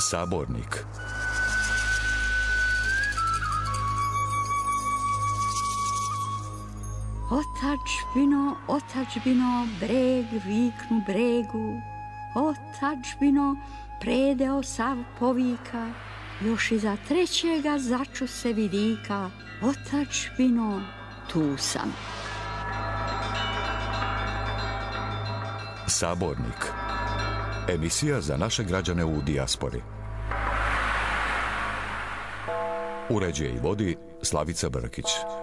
Sabornik. Otadžbino, otadžbino, breg viknu bregu, otadžbino, predeo sav povika, još iza trećega začu se vidika, otadžbino, tu sam. Sabornik. Emisija za naše građane u dijaspori. Uređuje i vodi Slavica Brkić.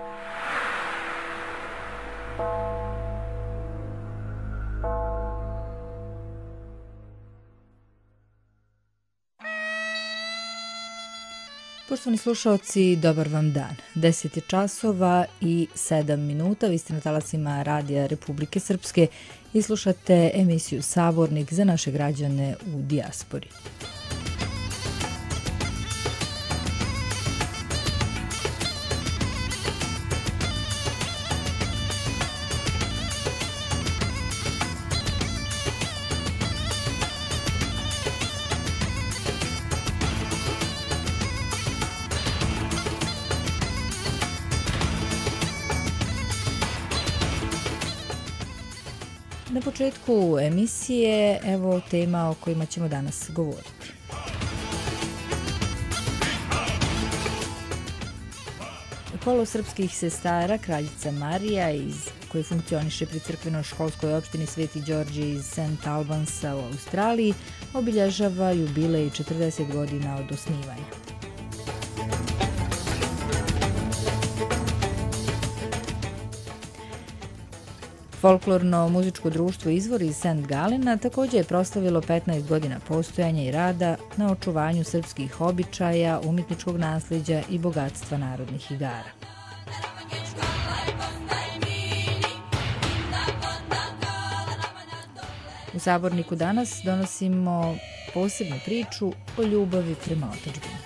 Poštovani slušaoci, dobar vam dan. 10 je časova i 7 minuta. Vi ste na talasima Radija Republike Srpske i slušate emisiju Sabornik za naše građane u dijaspori. Na početku emisije, evo tema o kojima ćemo danas govoriti. Kolo srpskih sestara Kraljica Marija koji funkcioniše pri crkveno-školskoj opštini Sveti Đorđe iz St. Albansa u Australiji, obilježava jubilej 40 godina od osnivanja. Folklorno muzičko društvo Izvor iz St. Galena također je proslavilo 15 godina postojanja i rada na očuvanju srpskih običaja, umjetničkog nasljeđa i bogatstva narodnih igara. U Saborniku danas donosimo posebnu priču o ljubavi prema otadžbini.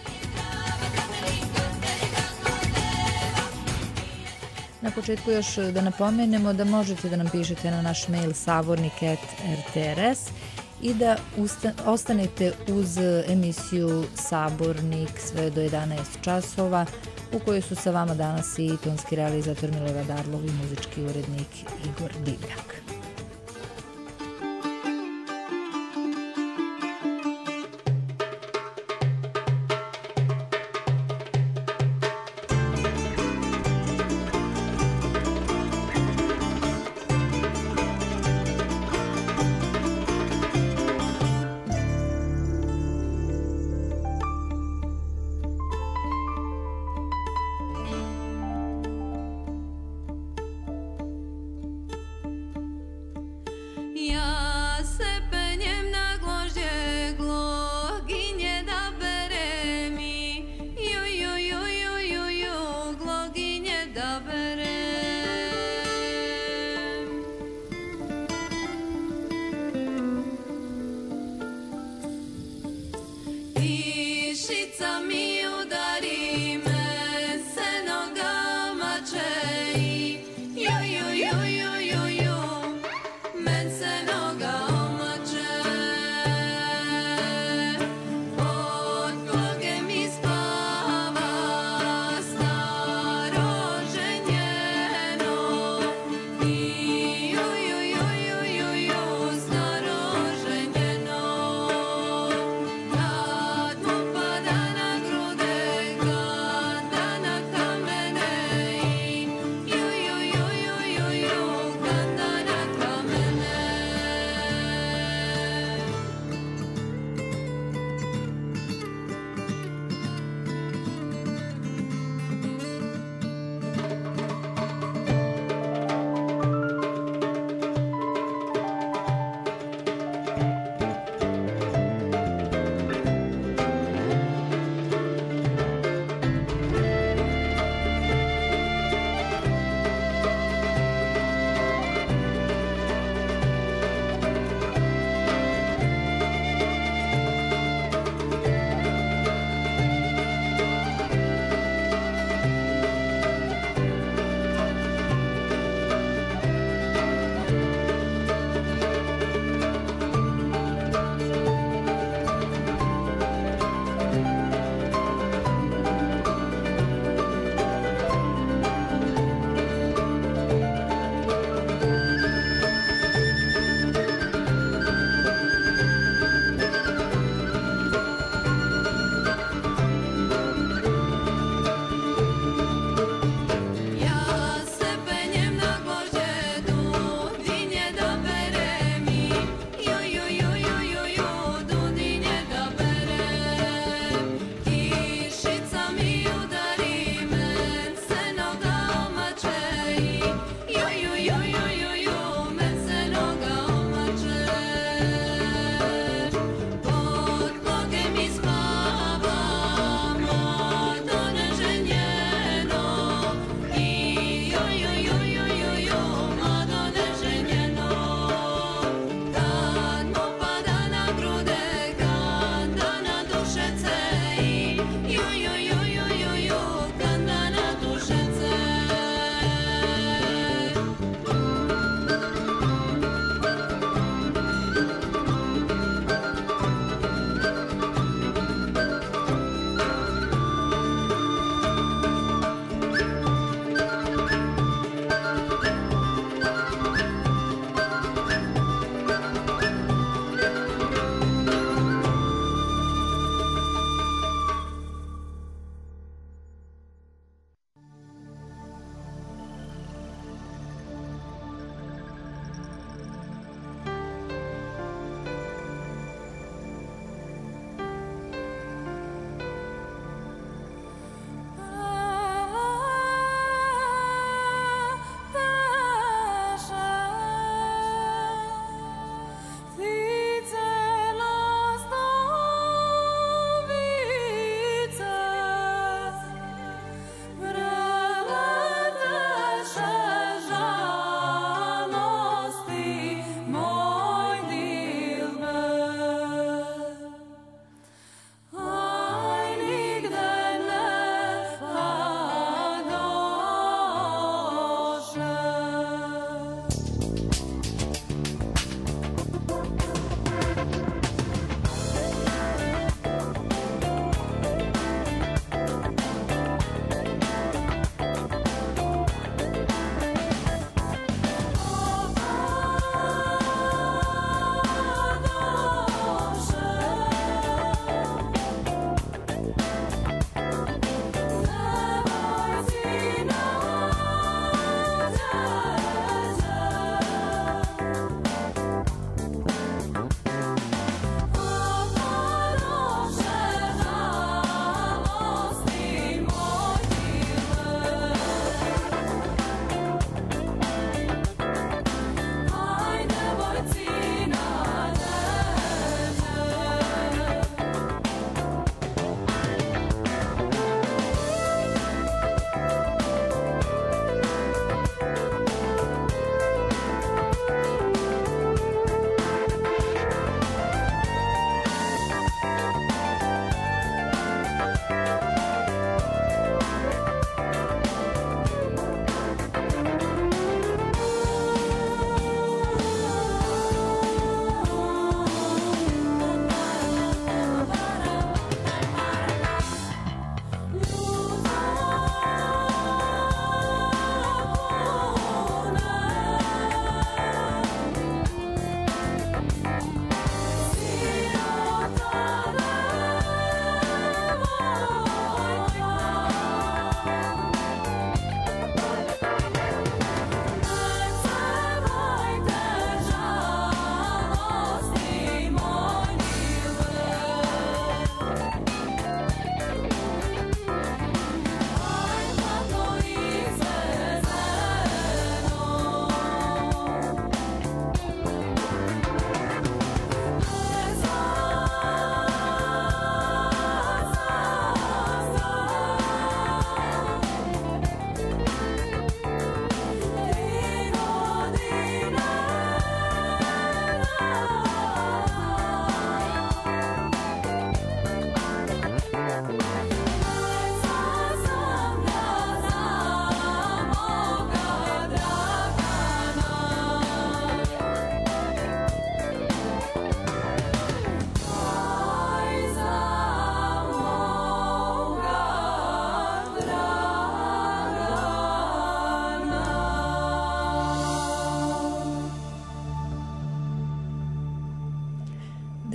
Na početku još da napomenemo da možete da nam pišete na naš mail sabornik@rtrs i da ostanete uz emisiju Sabornik sve do 11 časova u kojoj su sa vama danas i tonski realizator Milorad Arlov i muzički urednik Igor Divljak.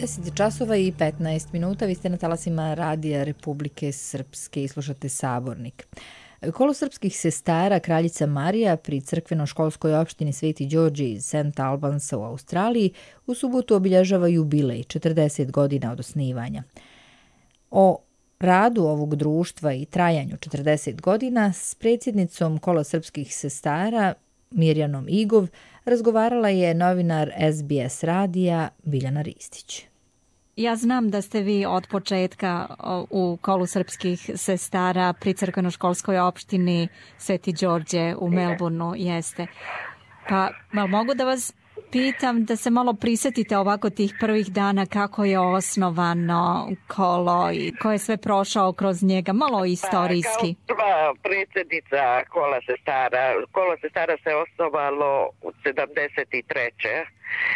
10 časova i 15 minuta, vi ste na talasima Radija Republike Srpske i slušate Sabornik. Kolo srpskih sestara Kraljica Marija pri crkveno-školskoj opštini Sveti Đorđe iz St. Albansa u Australiji u subotu obilježava jubilej 40 godina od osnivanja. O radu ovog društva i trajanju 40 godina s predsjednicom Kola srpskih sestara Mirjanom Igov razgovarala je novinar SBS radija Biljana Ristić. Ja znam da ste vi od početka u Kolu srpskih sestara pri crkveno-školskoj opštini Sveti Đorđe u Melbourneu, jeste. Pa mogu da vas pitam da se malo prisjetite ovako tih prvih dana kako je osnovano kolo i ko je sve prošao kroz njega, malo istorijski. Kao prva predsjednica Kolo sestara se osnovalo u 73.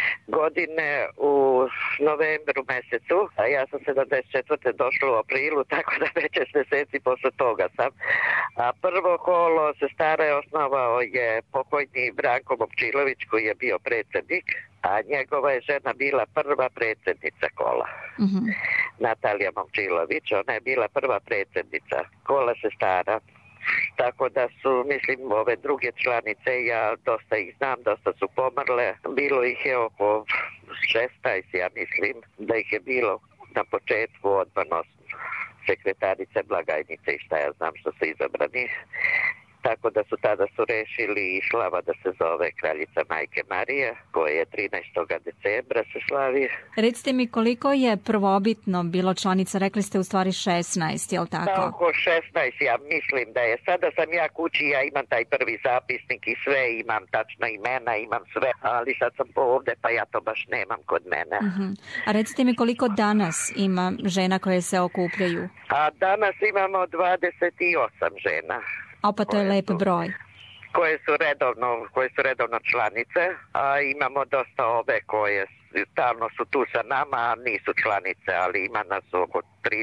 godine u novembru mjesecu, a ja sam 74. došla u aprilu, tako da već 6 mjeseci posle toga sam. A prvo kolo sestara je osnovao je pokojni Branko Momčilović koji je bio predsjednik, a njegova je žena bila prva predsjednica kola. Natalija Momčilović, ona je bila prva predsjednica Kola sestara. Tako da su, mislim, ove druge članice, ja dosta ih znam, dosta su pomrle. Bilo ih je oko 16, ja mislim, da ih je bilo na početku odmah sekretarice, blagajnice i šta ja znam što su izabrani. Tako da su tada rešili i slava da se zove Kraljica Majke Marije, koja je 13. decembra se slavi. Recite mi koliko je prvobitno bilo članica, rekli ste u stvari 16, je li tako? Oko 16, ja mislim da je. Sada sam ja kući, ja imam taj prvi zapisnik i sve, imam tačna imena, imam sve, ali sad sam ovdje pa ja to baš nemam kod mene. A recite mi koliko danas ima žena koje se okupljaju? A danas imamo 28 žena. A pa to je lep broj. Koje su redovno članice, a imamo dosta ove koje stalno su tu sa nama, nisu članice, ali ima nas oko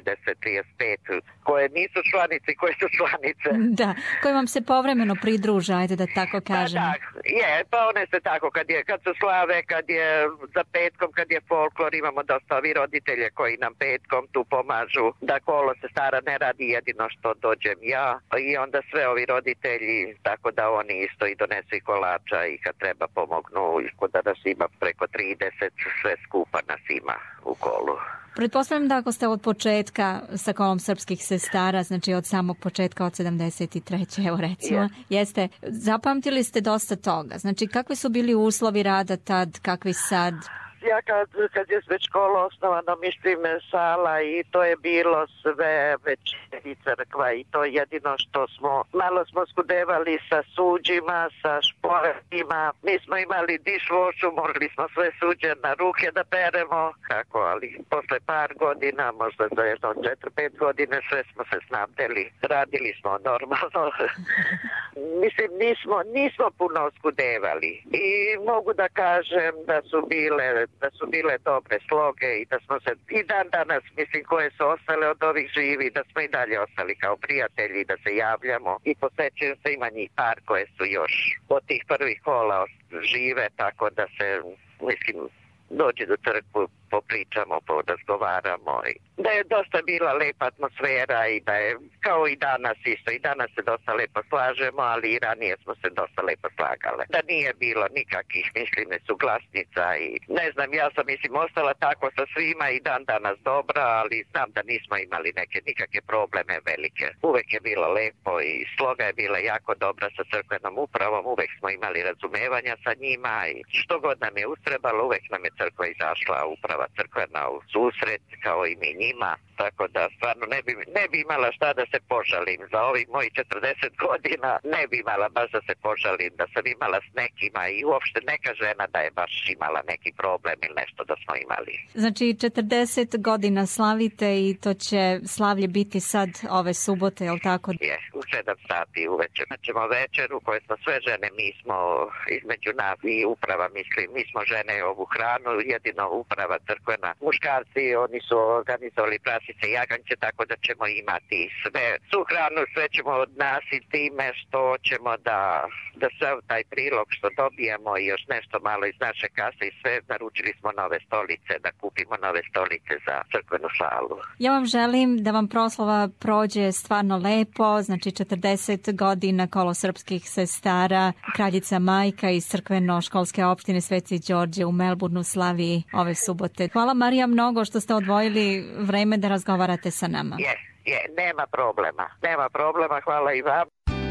30-35 koje nisu članice i koje su članice. Da, koje vam se povremeno pridruže, ajde da tako kažem. Pa one se tako, kad su slave, kad je za petkom, kad je folklor, imamo dosta ovi roditelje koji nam petkom tu pomažu, da kolo sestara ne radi jedino što dođem ja i onda sve ovi roditelji, tako da oni isto i donesu i kolača i kad treba pomognu, i da nas ima preko 30, sve skupa nas ima u kolu. Pretpostavljam da ako ste od početka sa Kolom srpskih sestara, znači od samog početka od 73. evo recimo, jeste, zapamtili ste dosta toga. Znači kakvi su bili uslovi rada tad, kakvi sad? Ja kad je već škola osnovano, mislim, sala i to je bilo sve već i crkva i to jedino što malo smo skudevali sa suđima, sa šporetima. Mi smo imali dišvošu, morali smo sve suđe na ruke da peremo, ali posle par godina, možda za jedno 4-5 godine, sve smo se snabdeli. Radili smo normalno. Mislim, nismo puno skudevali i mogu da kažem da su bile dobre sloge i da smo se i dan danas, mislim, koje su ostale od ovih živi, da smo i dalje ostali kao prijatelji, da se javljamo i posećujem se, ima njih par koje su još od tih prvih kola žive, tako da se, mislim, dođe do crkvu, popričamo, porazgovaramo. Da je dosta bila lepa atmosfera i da je, kao i danas isto, i danas se dosta lepo slažemo, ali i ranije smo se dosta lepo slagale. Da nije bilo nikakvih, mislim, nesuglasnica i ne znam, ja sam, mislim, ostala tako sa svima i dan danas dobra, ali znam da nismo imali nikakve probleme velike. Uvek je bilo lepo i sloga je bila jako dobra sa crkvenom upravom, uvek smo imali razumevanja sa njima i što god nam je ustrebalo, uvek nam je crkva izašla, uprava crkvena u susret, kao i mi njima, tako da stvarno ne bi imala šta da se požalim. Za ovih mojih 40 godina ne bi imala baš da se požalim, da sam imala s nekima i uopšte neka žena da je baš imala neki problem ili nešto da smo imali. Znači 40 godina slavite i to će slavlje biti sad ove subote, je li tako? Je, u 7 sati uveče. Ćemo večeru koje smo sve žene, mi smo između nas i uprava, mislim, mi smo žene ovu hranu, jedino uprava crkvena. Muškarci, oni su organizovali kobasice, jaganjce, tako da ćemo imati sve. Svu hranu sve ćemo odnasiti time što ćemo da sav taj prilog što dobijemo i još nešto malo iz naše kase i sve, naručili smo nove stolice, da kupimo nove stolice za crkvenu salu. Ja vam želim da vam proslava prođe stvarno lepo, znači 40 godina Kolo srpskih sestara, Kraljica Majka iz crkveno-školske opštine Sveti Đorđe u Melbourneu slavi ove subote. Hvala Marija mnogo što ste odvojili vreme da razgovarate sa nama. Nema problema, hvala i vam.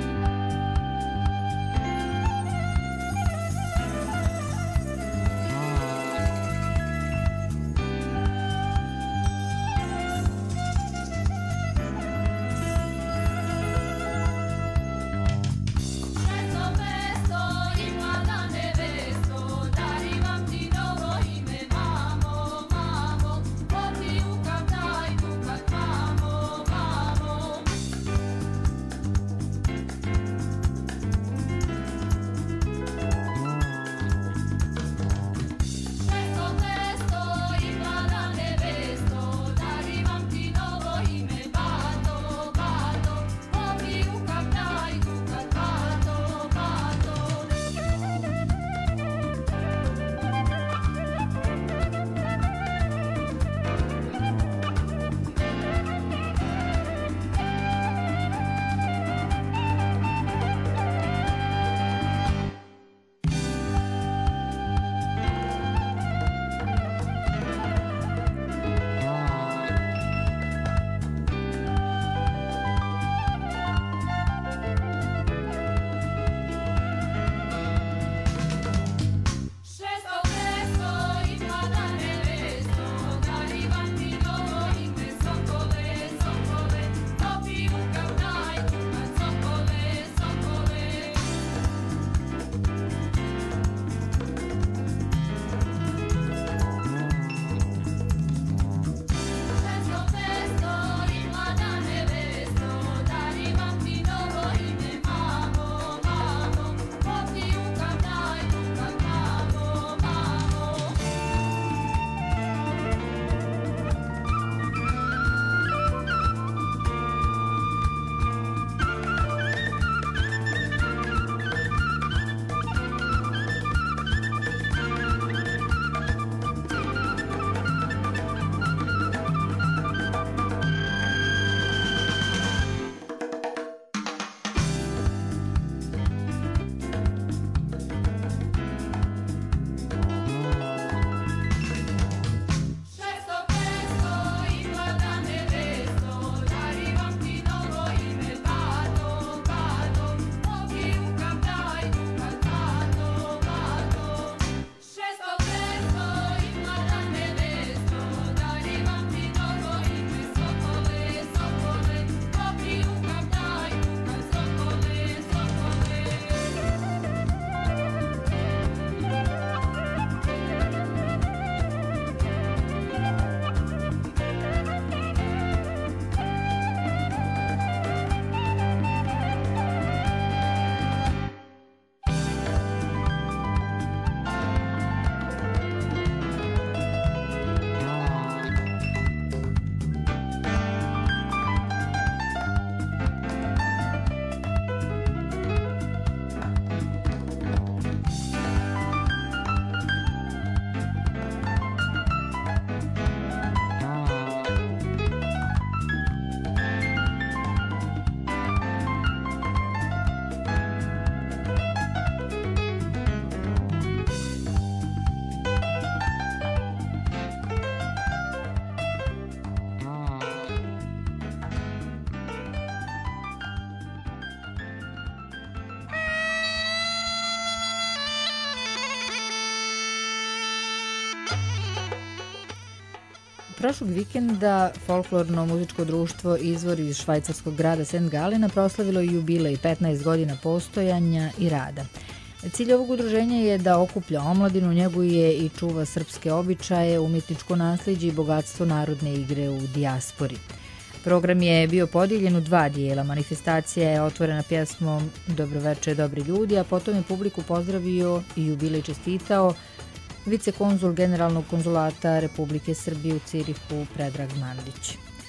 Prošlog vikenda folklorno muzičko društvo Izvor iz švajcarskog grada St. Galena proslavilo je jubilej 15 godina postojanja i rada. Cilj ovog udruženja je da okuplja omladinu, njeguje i čuva srpske običaje, umjetničko nasljeđe i bogatstvo narodne igre u dijaspori. Program je bio podijeljen u dva dijela. Manifestacija je otvorena pjesmom Dobroveče dobri ljudi, a potom je publiku pozdravio i jubilej čestitao vicekonzul Generalnog konzulata Republike Srbije u Cirihu Predrag Mandić.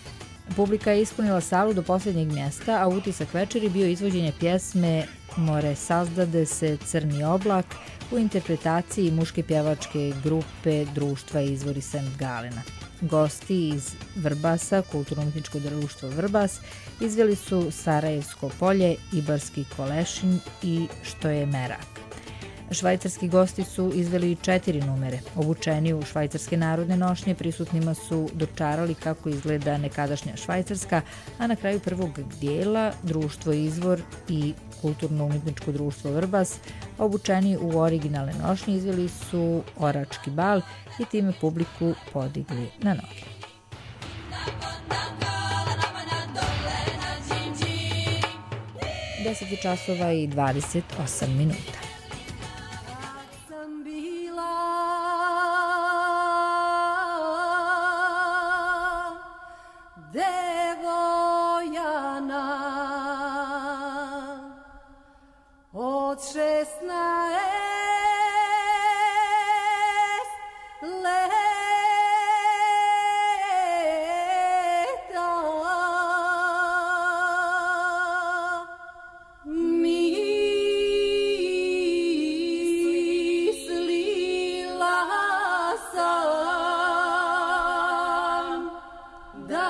Publika je ispunila salu do posljednjeg mjesta, a utisak večeri bio izvođenje pjesme More sazdade se crni oblak u interpretaciji muške pjevačke grupe Društva Izvori St. Galena. Gosti iz Vrbasa, Kulturno-umjetničko društvo Vrbas, izveli su Sarajevsko polje, Ibarski kolešin i Što je merak. Švajcarski gosti su izveli 4 numere. Obučeni u švajcarske narodne nošnje, prisutnima su dočarali kako izgleda nekadašnja Švajcarska, a na kraju prvog dijela Društvo Izvor i Kulturno-umjetničko društvo Vrbas, obučeni u originalne nošnje, izveli su Orački bal i time publiku podigli na noge. Deset časova i 28 minuta. Od 16 leta mislila sam da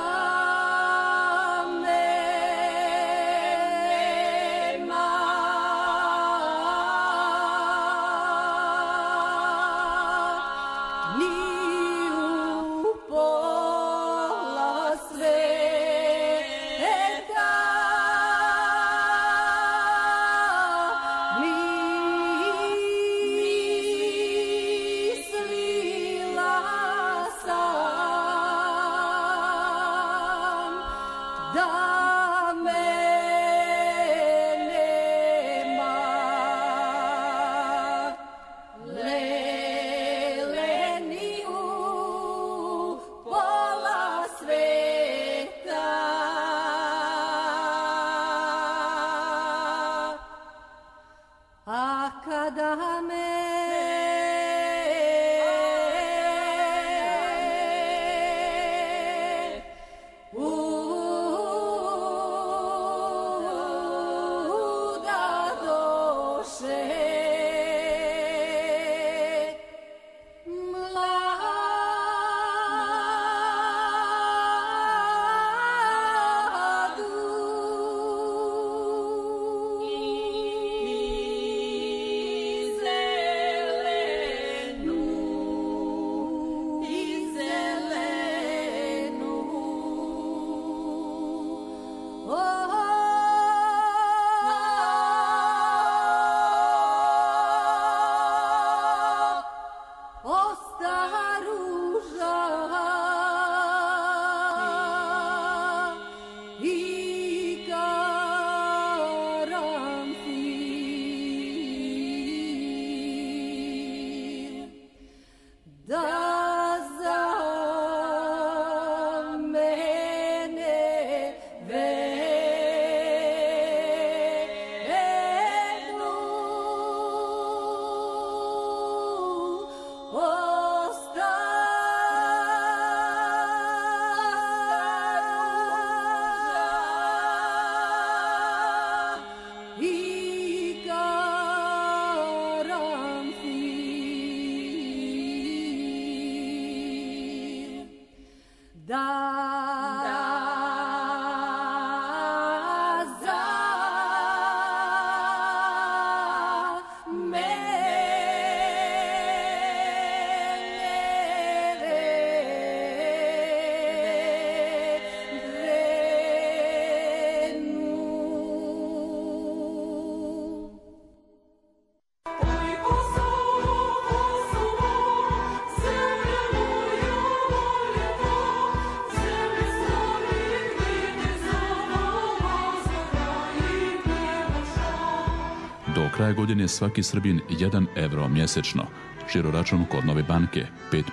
Do kraja godine svaki Srbin 1 evro mjesečno. Žiroračun kod Nove banke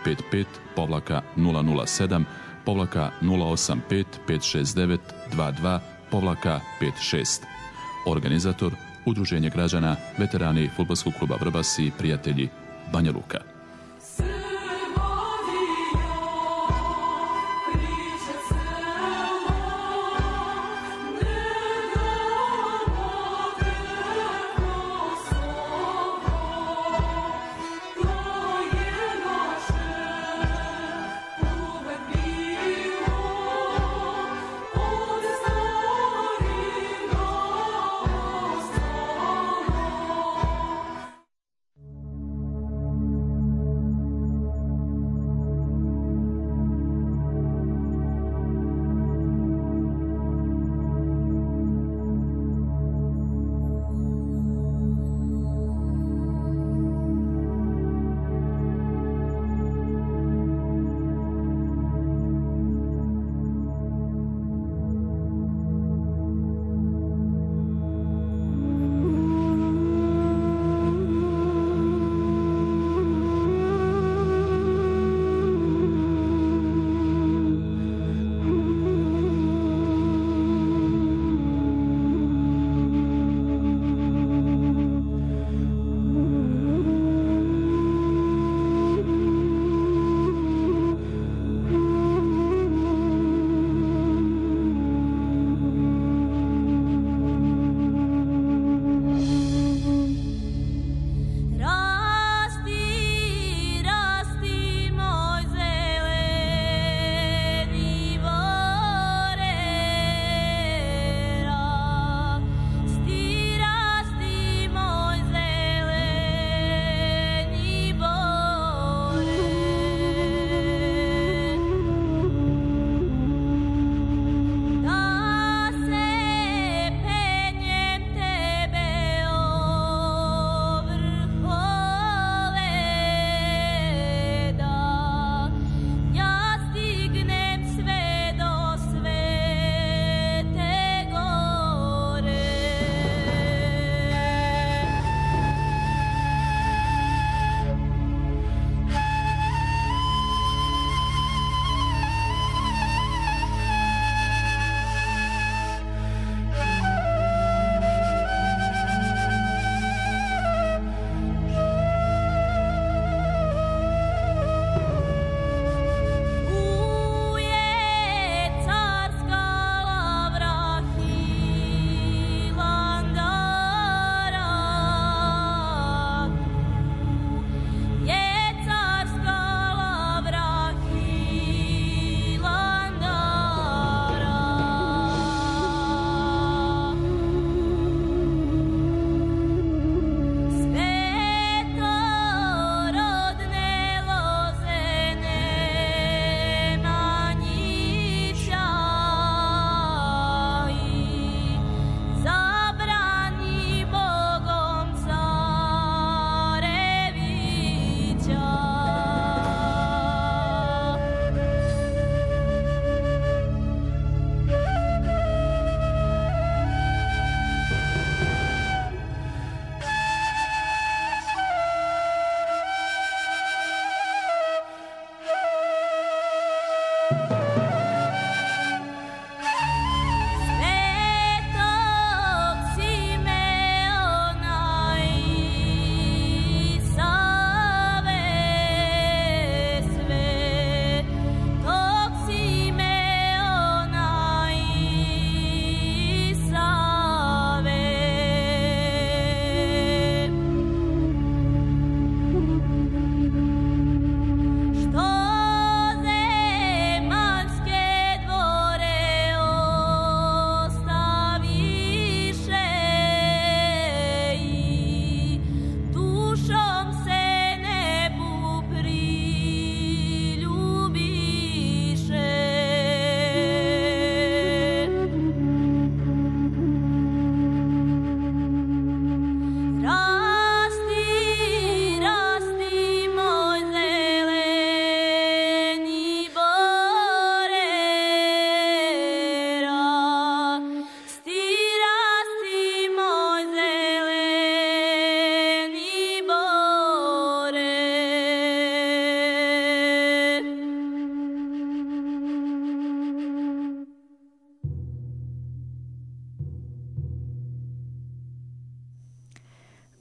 555-007-085-569-22-56. Organizator Udruženje građana, veterani Fudbalskog kluba Vrbas i prijatelji Banja Luka.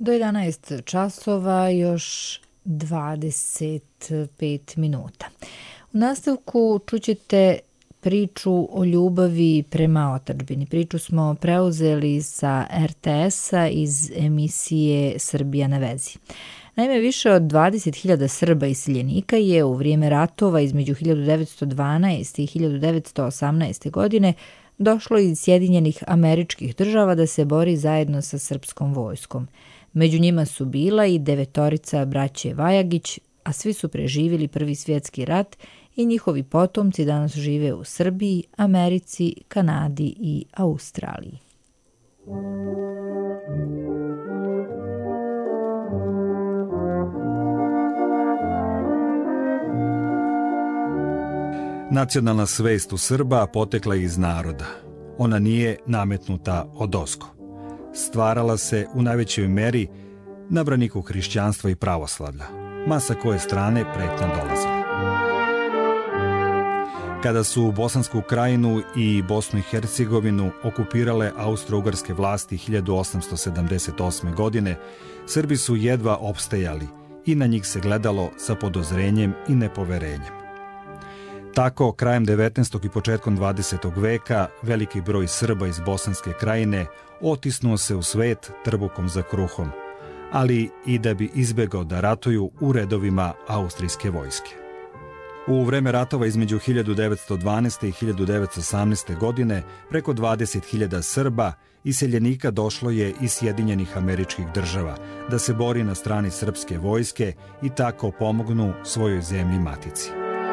Do 11 časova još 25 minuta. U nastavku čućete priču o ljubavi prema otadžbini. Priču smo preuzeli sa RTS-a iz emisije Srbija na vezi. Naime, više od 20.000 Srba iseljenika je u vrijeme ratova između 1912. i 1918. godine došlo iz Sjedinjenih Američkih Država da se bori zajedno sa srpskom vojskom. Među njima su bila i 9 braće Vajagić, a svi su preživjeli Prvi svjetski rat i njihovi potomci danas žive u Srbiji, Americi, Kanadi i Australiji. Nacionalna svest u Srba potekla je iz naroda. Ona nije nametnuta odozgo. Stvarala se u najvećoj meri na braniku hrišćanstva i pravoslavlja, ma sa koje strane pretnja dolazila. Kada su Bosansku krajinu i Bosnu i Hercegovinu okupirale austro-ugarske vlasti 1878. godine, Srbi su jedva opstajali i na njih se gledalo sa podozrenjem i nepoverenjem. Tako, krajem 19. i početkom 20. veka, veliki broj Srba iz Bosanske krajine otisnuo se u svet trbukom za kruhom, ali i da bi izbegao da ratuju u redovima austrijske vojske. U vreme ratova između 1912. i 1918. godine preko 20.000 Srba iseljenika došlo je iz Sjedinjenih Američkih Država da se bori na strani srpske vojske i tako pomognu svojoj zemlji matici.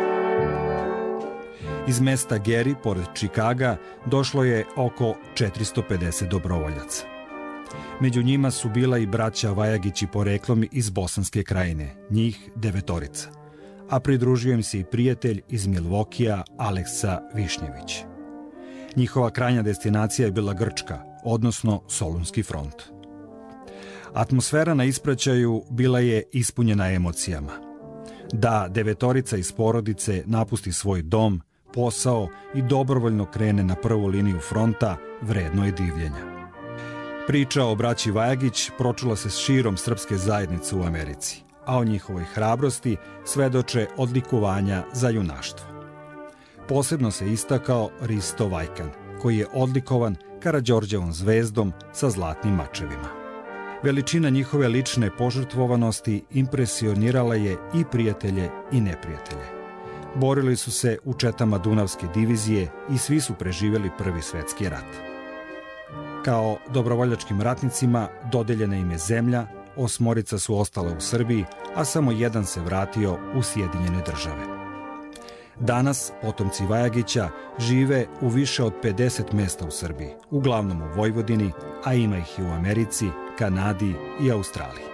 Iz mesta Geri, pored Čikaga, došlo je oko 450 dobrovoljaca. Među njima su bila i braća Vajagići poreklom iz Bosanske krajine, njih 9, a pridružio im se i prijatelj iz Milvokija, Aleksa Višnjević. Njihova krajnja destinacija je bila Grčka, odnosno Solunski front. Atmosfera na ispraćaju bila je ispunjena emocijama. Da 9 iz porodice napusti svoj dom, posao i dobrovoljno krene na prvu liniju fronta, vredno je divljenja. Priča o braći Vajagić pročula se širom srpske zajednice u Americi, a o njihovoj hrabrosti svedoče odlikovanja za junaštvo. Posebno se istakao Risto Vajkan, koji je odlikovan Karađorđevom zvezdom sa zlatnim mačevima. Veličina njihove lične požrtvovanosti impresionirala je i prijatelje i neprijatelje. Borili su se u četama Dunavske divizije i svi su preživjeli Prvi svjetski rat. Kao dobrovoljačkim ratnicima dodeljena im je zemlja, 8 su ostale u Srbiji, a samo 1 se vratio u Sjedinjene Države. Danas potomci Vajagića žive u više od 50 mesta u Srbiji, uglavnom u Vojvodini, a ima ih i u Americi, Kanadi i Australiji.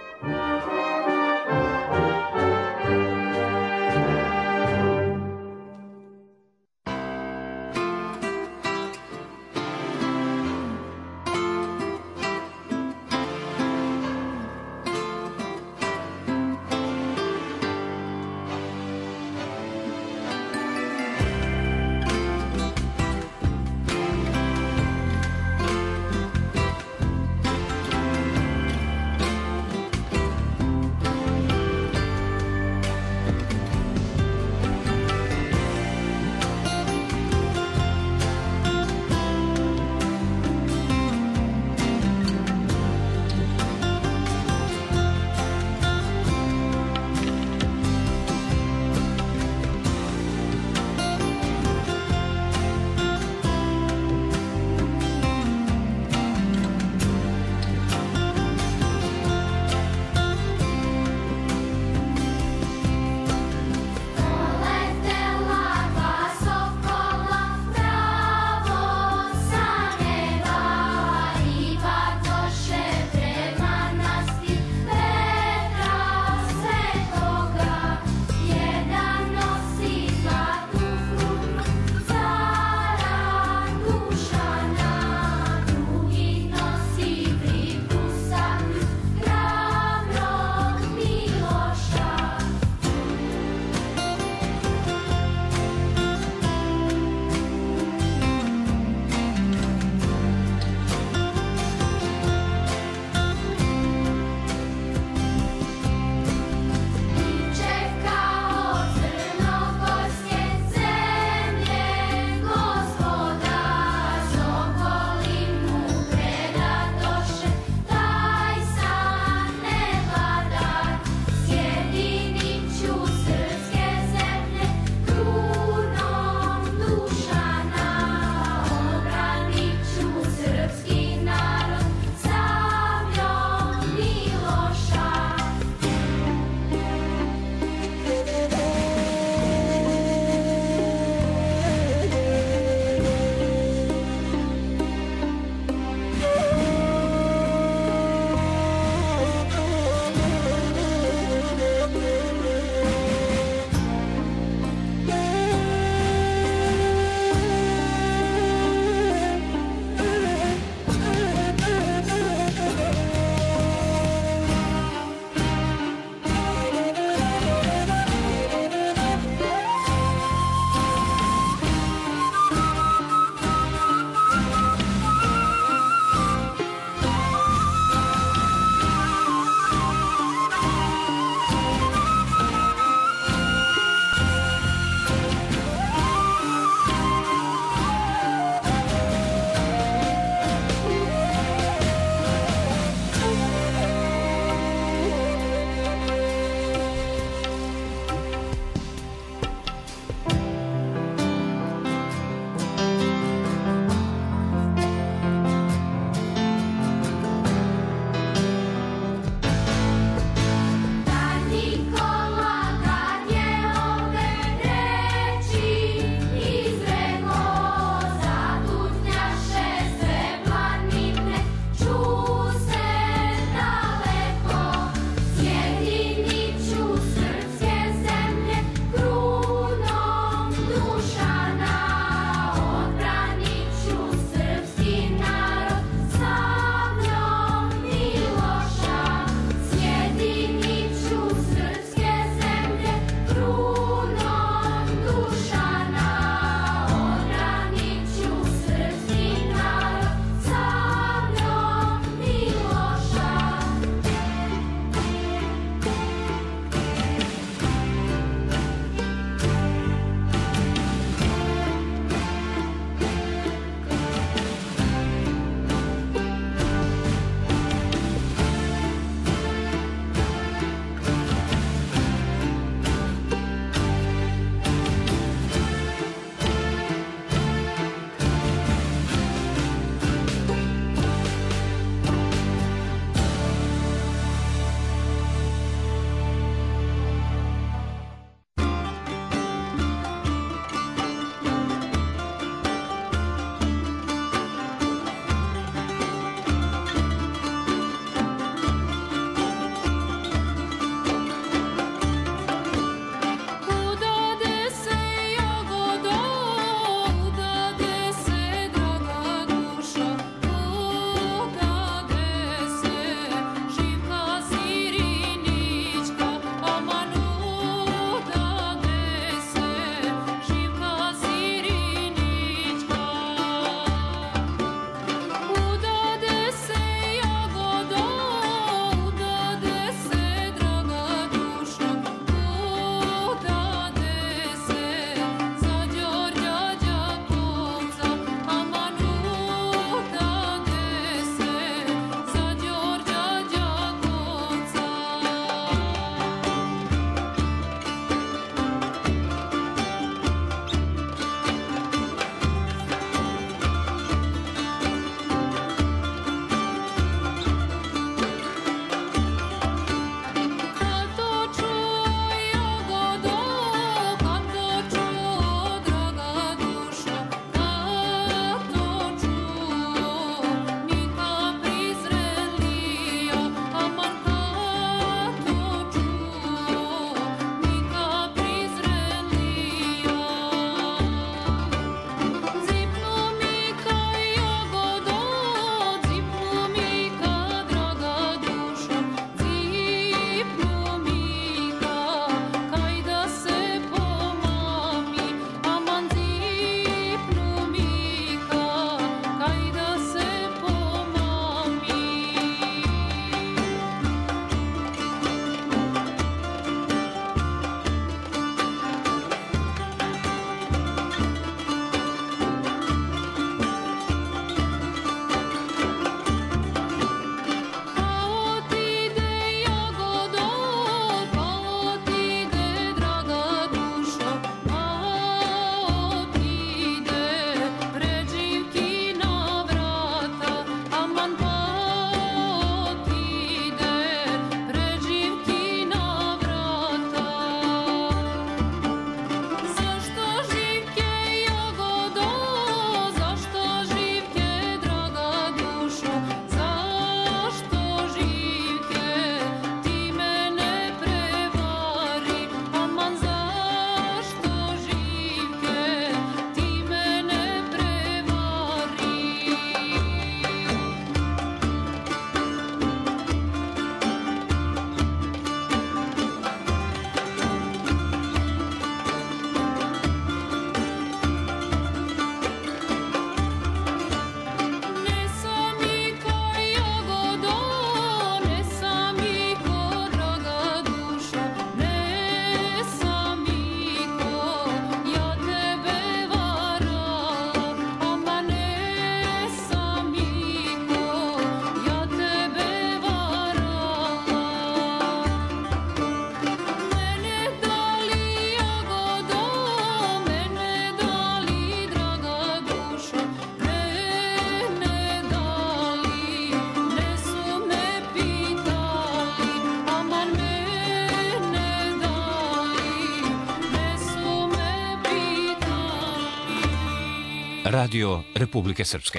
Radio Republike Srpske.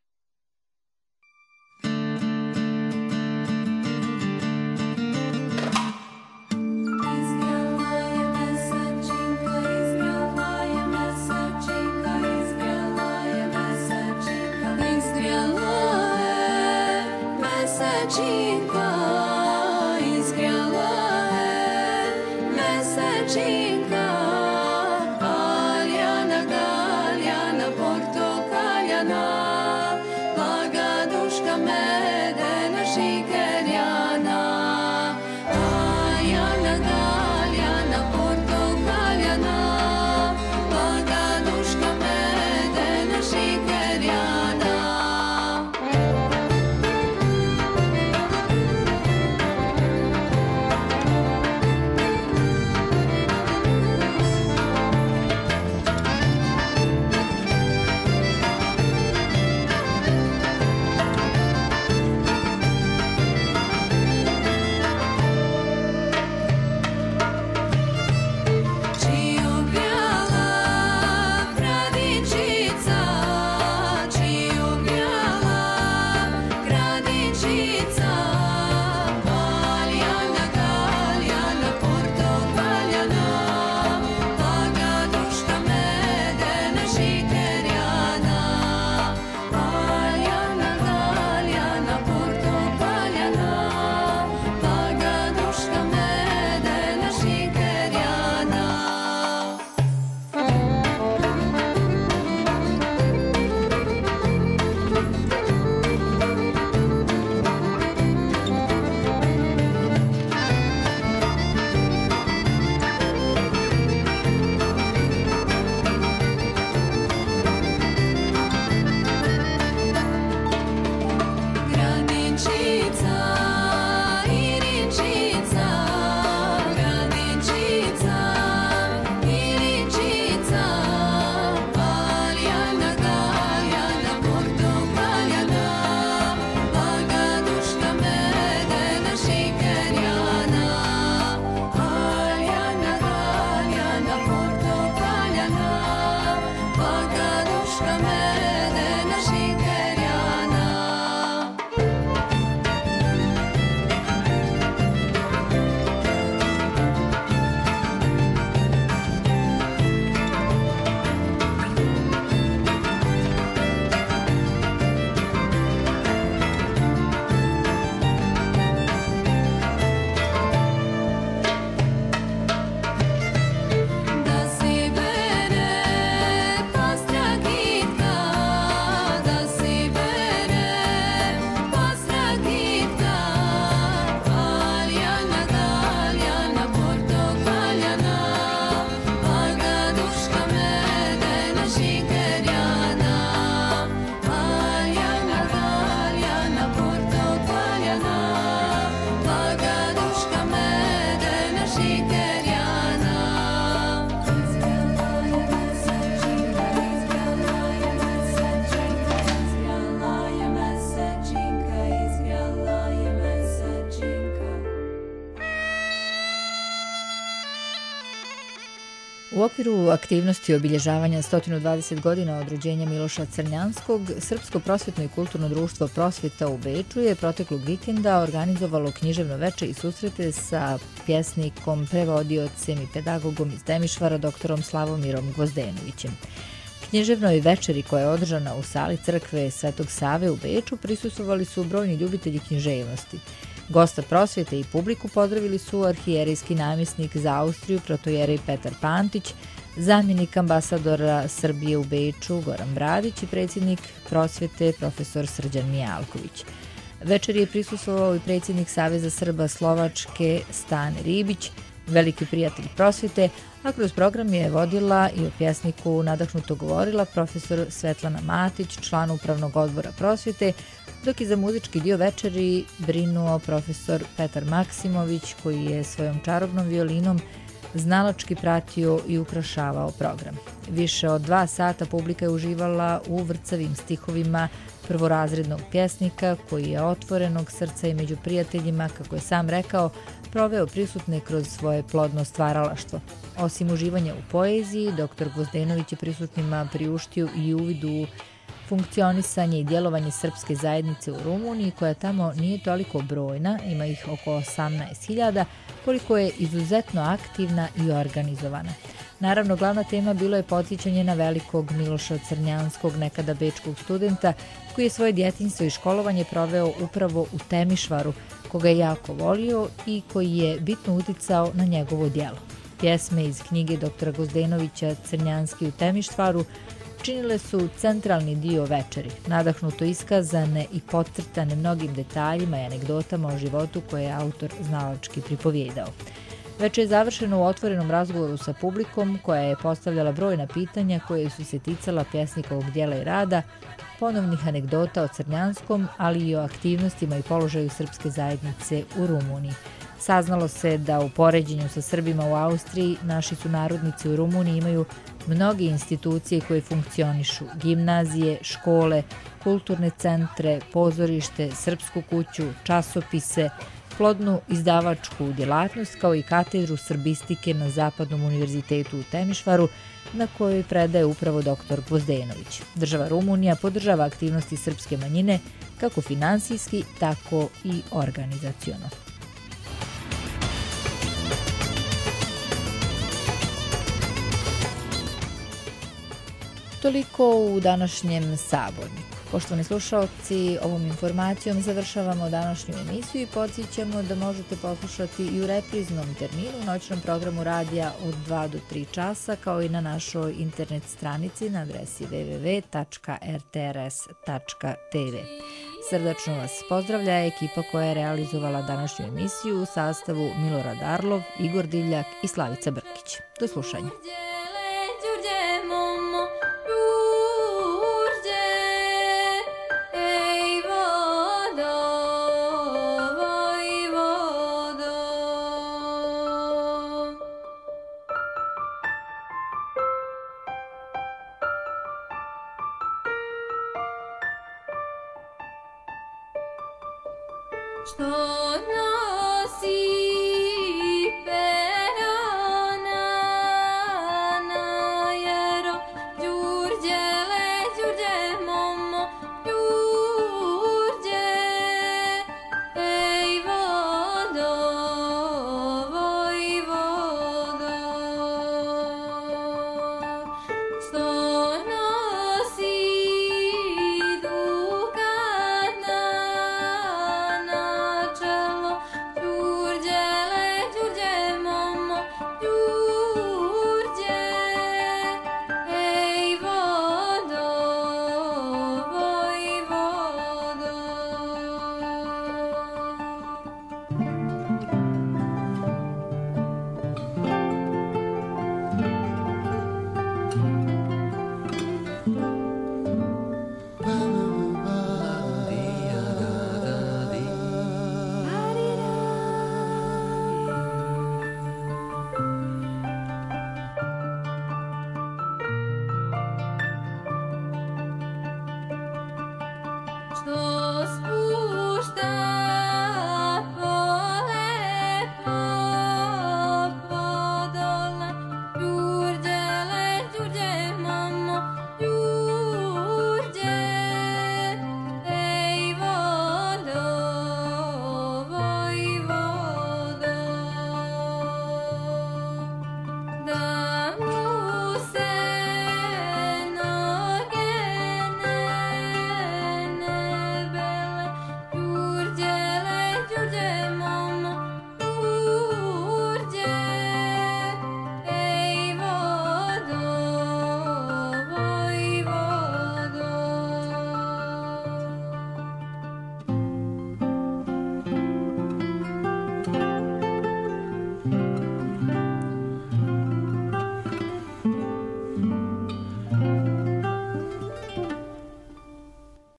U okviru aktivnosti obilježavanja 120 godina od rođenja Miloša Crnjanskog, Srpsko prosvetno i kulturno društvo Prosvjeta u Beču je proteklog vikenda organizovalo književno veče i susrete sa pjesnikom, prevodiocem i pedagogom iz Temišvara, doktorom Slavomirom Gvozdenovićem. Književnoj večeri koja je održana u sali crkve Svetog Save u Beču prisustvovali su brojni ljubitelji književnosti. Gosta prosvjete i publiku pozdravili su arhijerejski namjesnik za Austriju, protojerej Petar Pantić, zamjenik ambasadora Srbije u Beču Goran Bradić i predsjednik prosvjete profesor Srđan Mijalković. Večeri je prisustvovao i predsjednik Saveza Srba Slovačke Stane Ribić, veliki prijatelj prosvjete, a kroz program je vodila i o pjesniku nadahnuto govorila profesor Svetlana Matić, član upravnog odbora prosvjete, dok je za muzički dio večeri brinuo profesor Petar Maksimović, koji je svojom čarobnom violinom znalački pratio i ukrašavao program. Više od 2 sata publika je uživala u vrcavim stihovima prvorazrednog pjesnika koji je otvorenog srca i među prijateljima, kako je sam rekao, proveo prisutne kroz svoje plodno stvaralaštvo. Osim uživanja u poeziji, dr. Gvozdenović je prisutnima priuštio i uvid u funkcionisanje i djelovanje srpske zajednice u Rumuniji, koja tamo nije toliko brojna, ima ih oko 18.000, koliko je izuzetno aktivna i organizovana. Naravno, glavna tema bilo je podsjećanje na velikog Miloša Crnjanskog, nekada bečkog studenta, koji je svoje djetinjstvo i školovanje proveo upravo u Temišvaru, koga je jako volio i koji je bitno uticao na njegovo djelo. Pjesme iz knjige dr. Gvozdenovića Crnjanski u Temišvaru činile su centralni dio večeri, nadahnuto iskazane i podcrtane mnogim detaljima i anegdotama o životu koje je autor znalački pripovjedao. Večer je završeno u otvorenom razgovoru sa publikom, koja je postavljala brojna pitanja koje su se ticala pjesnikovog djela i rada, ponovnih anegdota o Crnjanskom, ali i o aktivnostima i položaju srpske zajednice u Rumuniji. Saznalo se da u poređenju sa Srbima u Austriji naši sunarodnici u Rumuniji imaju mnoge institucije koje funkcionišu: gimnazije, škole, kulturne centre, pozorište, srpsku kuću, časopise, plodnu izdavačku djelatnost, kao i katedru srbistike na Zapadnom univerzitetu u Temišvaru, na kojoj predaje upravo dr. Gvozdenović. Država Rumunija podržava aktivnosti srpske manjine kako finansijski, tako i organizaciono. Toliko u današnjem Saborniku. Poštovani slušalci, ovom informacijom završavamo današnju emisiju i podsjećamo da možete poslušati i u repriznom terminu u noćnom programu radija od 2 do 3 časa, kao i na našoj internet stranici na adresi www.rtrs.tv. Srdačno vas pozdravlja ekipa koja je realizovala današnju emisiju u sastavu Milorad Arlov, Igor Divljak i Slavica Brkić. Do slušanja. Što nosi